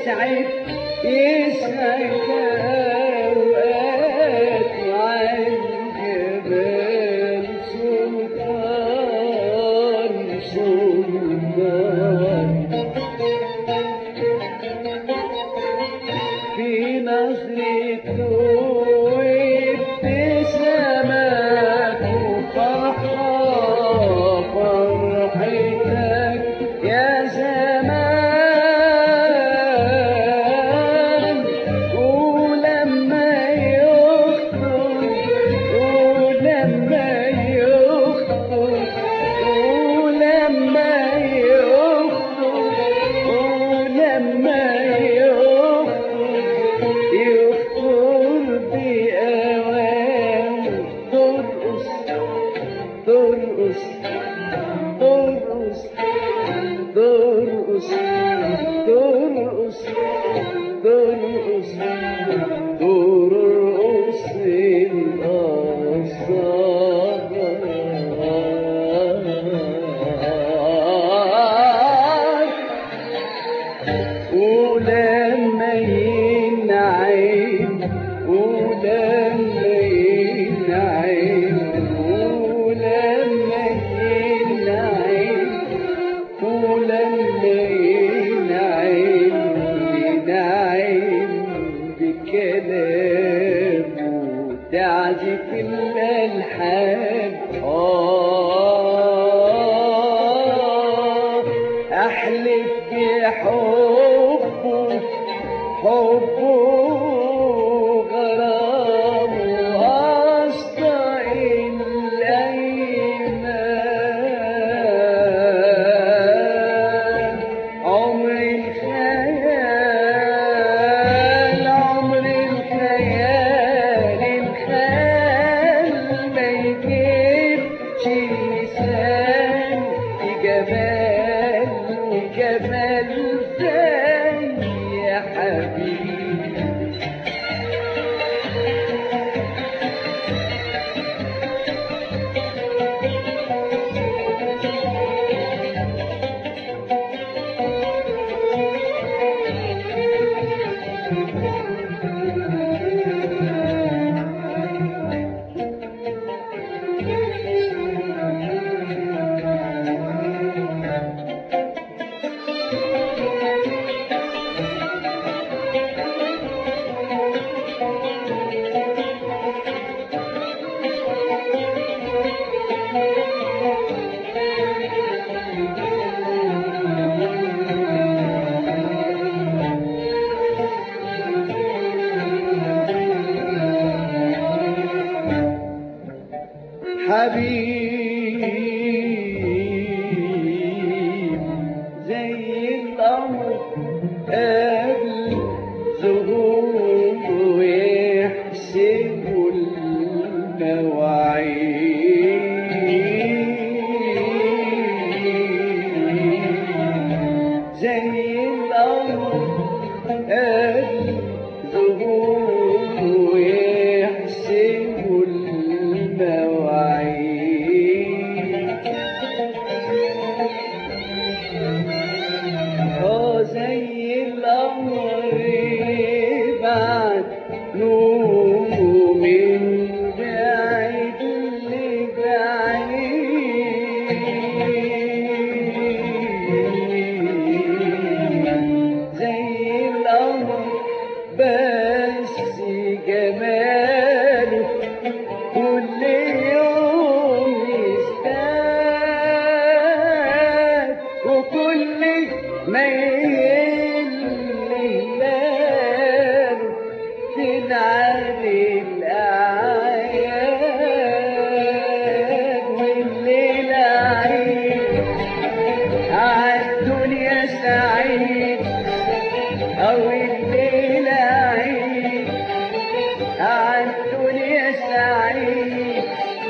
يسعد أوقات وعالجبال سلطان في نظرته وابتسامات فرحتك يا زمان ولما يخطر ولما يخطر ولما يخطر ولما يخطر بأوان ترقص ترقص ترقص ترقص ترقص ترقص ترقص الأصغر ولما ينعم ولما ينعم ولما ينعم ولما ينعم ينعم بكلامه تعزف الألحان أحلف بحبه حبه غرامه أسطع الأيمان عمر الخيال عمر الخيال الخيال ما يجيبش لسان جمال جمال زي يا حبيبي حبيب زي القمر قبل ظهوره ويحسبوا المواعيد زي القمر قبل ظهوره ويحسبوا المواعيد زي القمر بعد نوره من بعيد لبعيد زي القمر بس جماله كل يوم يزداد وكل ما يليل تنعلي الأعياد والليل عيد عالدنيا سعيد أو الليل عيد عالدنيا سعيد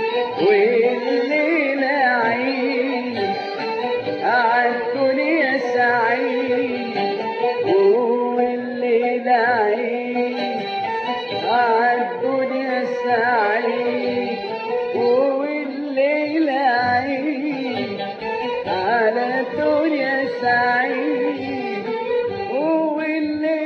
والليل عيد عالدنيا سعيد والليل عيد عالدنيا سعيد والليل عيد على الدنيا سعيد والليل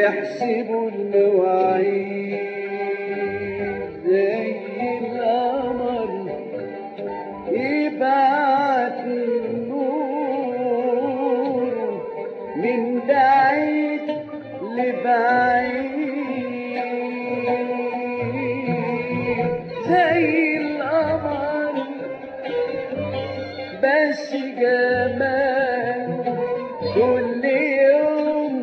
يحسبوا المواعيد زي القمر يبعت النور من بعيد لبعيد زي القمر بس جمال كل يوم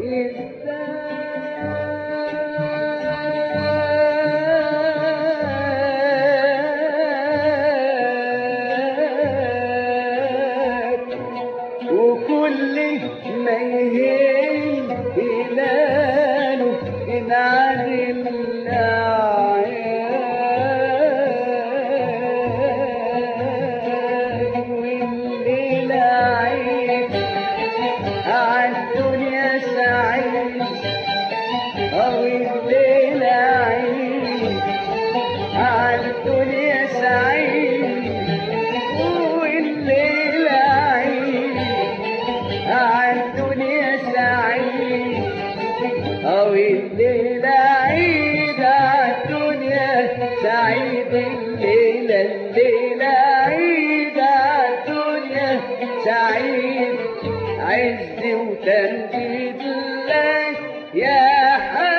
يزداد وكل ما يهل هلاله ينعدل الأعياد والليلة عيد عالدنيا سعيد أو الليلة عيد عالدنيا سعيد والليلة عيد عالدنيا سعيد أو الليلة عيد عالدنيا سعيد الليلة عيد عالدنيا سعيد عز وتمجيد لك يا حبيبي